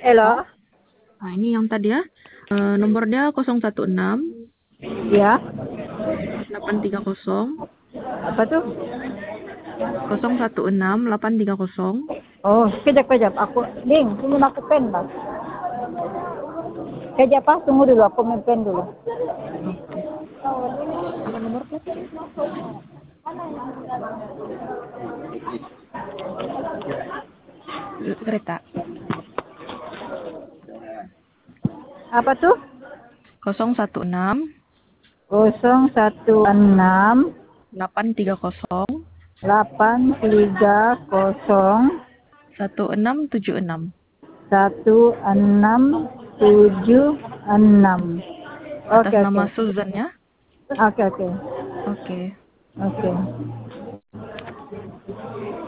Halo, Nah, ini yang tadi ya. Nomor dia 016 ya. 830 Apa tuh? 016 830. Oh, kejap. Ding, tunggu aku pen, Bang. Kejap, Pak. Tunggu dulu, aku main pen dulu. Oke. Apa nomornya? Kereta. Apa tuh? 016 016 830 830 1676. 1676. Atas Oke. nama Susan ya. Oke. Oke. Oke.